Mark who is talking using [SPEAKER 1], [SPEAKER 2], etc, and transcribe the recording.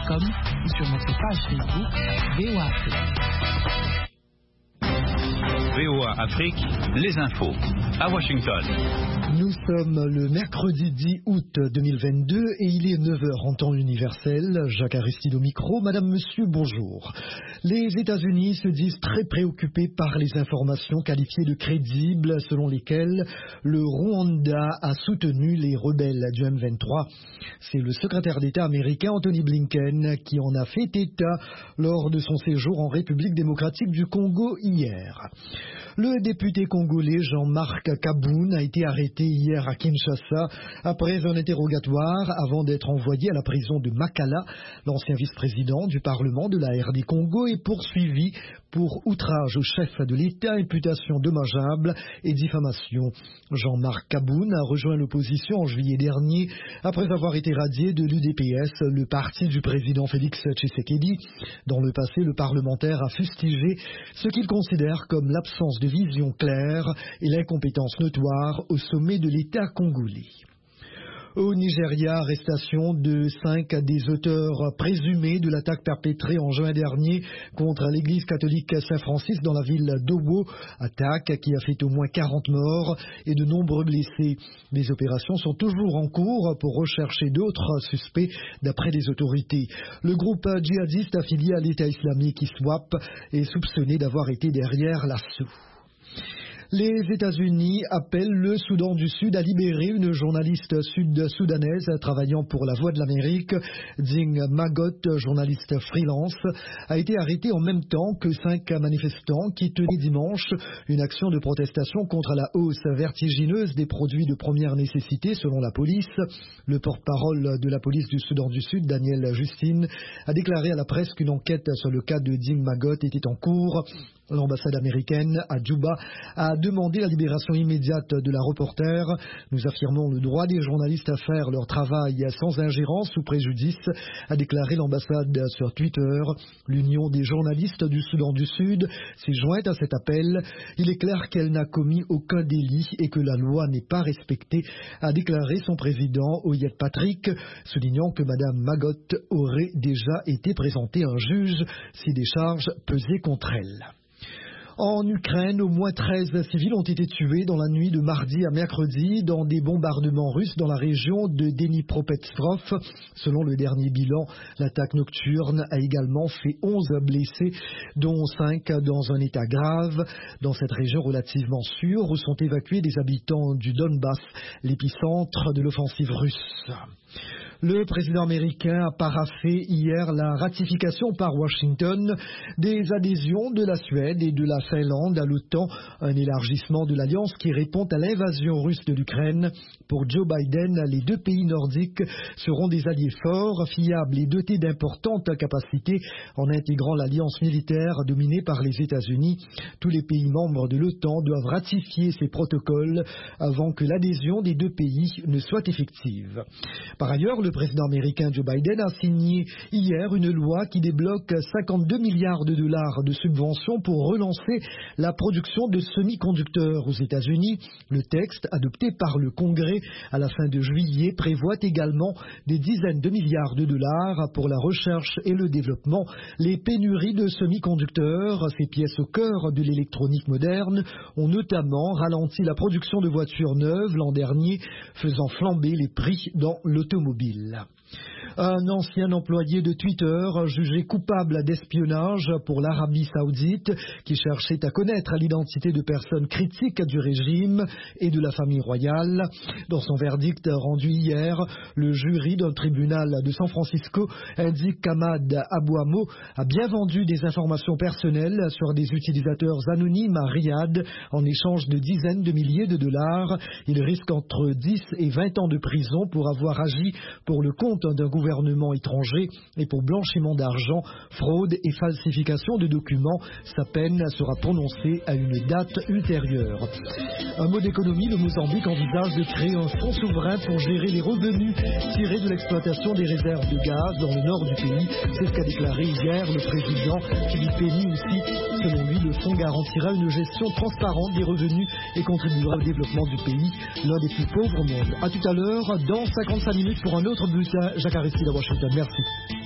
[SPEAKER 1] voa.com ou sur notre page Facebook VOA Afrique.
[SPEAKER 2] VOA Afrique, les infos, à Washington.
[SPEAKER 3] Nous sommes le mercredi 10 août 2022 et il est 9h en temps universel. Jacques Aristide au micro. Madame, monsieur, bonjour. Les États-Unis se disent très préoccupés par les informations qualifiées de crédibles selon lesquelles le Rwanda a soutenu les rebelles du M23. C'est le secrétaire d'État américain Anthony Blinken qui en a fait état lors de son séjour en République démocratique du Congo hier. Le député congolais Jean-Marc Kaboun a été arrêté hier à Kinshasa après un interrogatoire avant d'être envoyé à la prison de Makala. L'ancien vice-président du Parlement de la RD Congo est poursuivi pour outrage au chef de l'État, imputation dommageable et diffamation. Jean-Marc Kaboun a rejoint l'opposition en juillet dernier après avoir été radié de l'UDPS, le parti du président Félix Tshisekedi. Dans le passé, le parlementaire a fustigé ce qu'il considère comme l'absence de vision claire et l'incompétence notoire au sommet de l'État congolais. Au Nigeria, arrestation de 5 des auteurs présumés de l'attaque perpétrée en juin dernier contre l'église catholique Saint-Francis dans la ville d'Owo, attaque qui a fait au moins 40 morts et de nombreux blessés. Les opérations sont toujours en cours pour rechercher d'autres suspects d'après les autorités. Le groupe djihadiste affilié à l'État islamique ISWAP est soupçonné d'avoir été derrière l'assaut. Les États-Unis appellent le Soudan du Sud à libérer une journaliste sud-soudanaise travaillant pour La Voix de l'Amérique. Ding Magot, journaliste freelance, a été arrêtée en même temps que 5 manifestants qui tenaient dimanche une action de protestation contre la hausse vertigineuse des produits de première nécessité selon la police. Le porte-parole de la police du Soudan du Sud, Daniel Justine, a déclaré à la presse qu'une enquête sur le cas de Ding Magot était en cours. L'ambassade américaine à Djouba a demandé la libération immédiate de la reporter. Nous affirmons le droit des journalistes à faire leur travail sans ingérence ou préjudice, a déclaré l'ambassade sur Twitter. L'Union des journalistes du Soudan du Sud s'est jointe à cet appel. Il est clair qu'elle n'a commis aucun délit et que la loi n'est pas respectée, a déclaré son président Oyet Patrick, soulignant que Mme Magot aurait déjà été présentée à un juge si des charges pesaient contre elle. En Ukraine, au moins 13 civils ont été tués dans la nuit de mardi à mercredi dans des bombardements russes dans la région de Dnipropetrovsk. Selon le dernier bilan, l'attaque nocturne a également fait 11 blessés, dont 5 dans un état grave. Dans cette région relativement sûre où sont évacués des habitants du Donbass, l'épicentre de l'offensive russe. Le président américain a paraphé hier la ratification par Washington des adhésions de la Suède et de la Finlande à l'OTAN, un élargissement de l'alliance qui répond à l'invasion russe de l'Ukraine. Pour Joe Biden, les deux pays nordiques seront des alliés forts, fiables et dotés d'importantes capacités en intégrant l'alliance militaire dominée par les États-Unis. Tous les pays membres de l'OTAN doivent ratifier ces protocoles avant que l'adhésion des deux pays ne soit effective. Par ailleurs, le président américain Joe Biden a signé hier une loi qui débloque 52 milliards de dollars de subventions pour relancer la production de semi-conducteurs aux États-Unis. Le texte, adopté par le Congrès à la fin de juillet, prévoit également des dizaines de milliards de dollars pour la recherche et le développement. Les pénuries de semi-conducteurs, ces pièces au cœur de l'électronique moderne, ont notamment ralenti la production de voitures neuves l'an dernier, faisant flamber les prix dans l'automobile. Un ancien employé de Twitter jugé coupable d'espionnage pour l'Arabie Saoudite qui cherchait à connaître l'identité de personnes critiques du régime et de la famille royale. Dans son verdict rendu hier, le jury d'un tribunal de San Francisco indique qu'Ahmad Abouamo a bien vendu des informations personnelles sur des utilisateurs anonymes à Riyad en échange de dizaines de milliers de dollars. Il risque entre 10 et 20 ans de prison pour avoir agi pour le compte d'un gouvernement étranger et pour blanchiment d'argent, fraude et falsification de documents. Sa peine sera prononcée à une date ultérieure. Un mot d'économie, le Mozambique envisage de créer un fonds souverain pour gérer les revenus tirés de l'exploitation des réserves de gaz dans le nord du pays. C'est ce qu'a déclaré hier le président Philippe Nyusi. Selon lui, le fonds garantira une gestion transparente des revenus et contribuera au développement du pays, l'un des plus pauvres au monde. À tout à l'heure, dans 55 minutes pour un autre bulletin. Jacques Aristide à Washington. Merci.